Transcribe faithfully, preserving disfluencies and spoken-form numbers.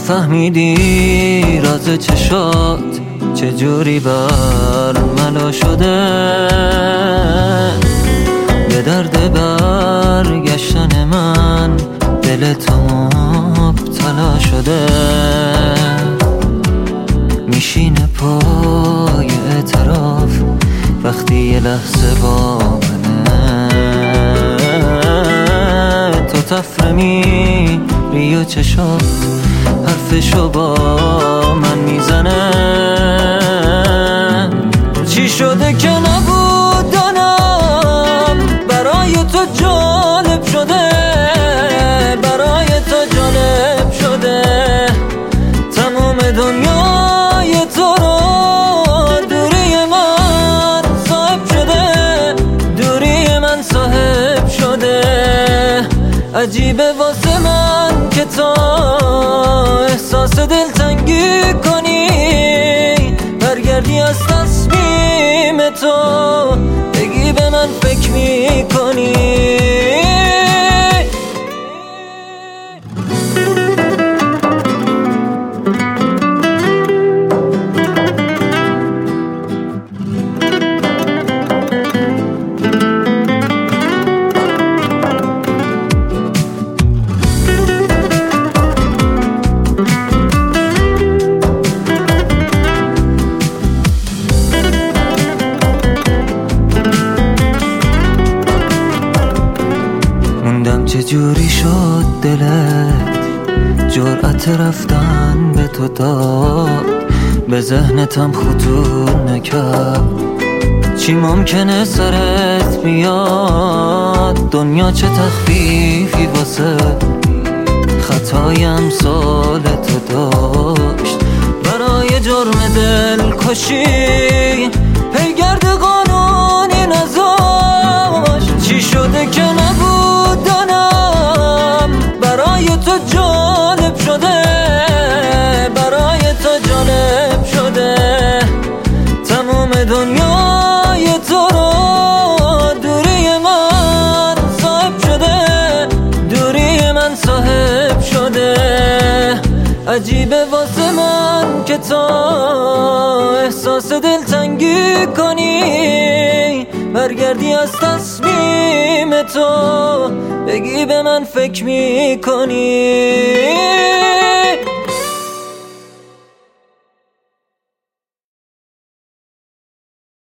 نفهمیدی راز چشات چجوری بر ملا شده، به درد برگشتن من دل تو مبتلا شده. میشینه پای اعتراف وقتی یه لحظه با منه، تو تفره میری و چشات حرفشو با من میزنه. چی شده که نبود دانم برای تو جالب شده، برای تو جالب شده. تمام دنیای تو رو دوری من صاحب شده، دوری من صاحب شده. عجیبه واسه من که تو احساس دلتنگی کنی، برگردی از تصمیم تو بگی به من فکر میکنی. چجوری شد دلت جرأت رفتن به تو داد، به ذهنتم خطور نکرد چی ممکنه سرت بیاد. دنیا چه تخفیفی واسه خطای امثال تو داشت، برای جرم دل کشی پیگرد قانونی نذاشت. چی شده که نبود دانم برای تو جالب شده، برای تو جالب شده. تمام دنیای تو رو دوری من صاحب شده، دوری من صاحب شده. عجیبه واسه من که تو احساس دلتنگی کنی، برگردی از تصمیم تو بگی به من فکر میکنی.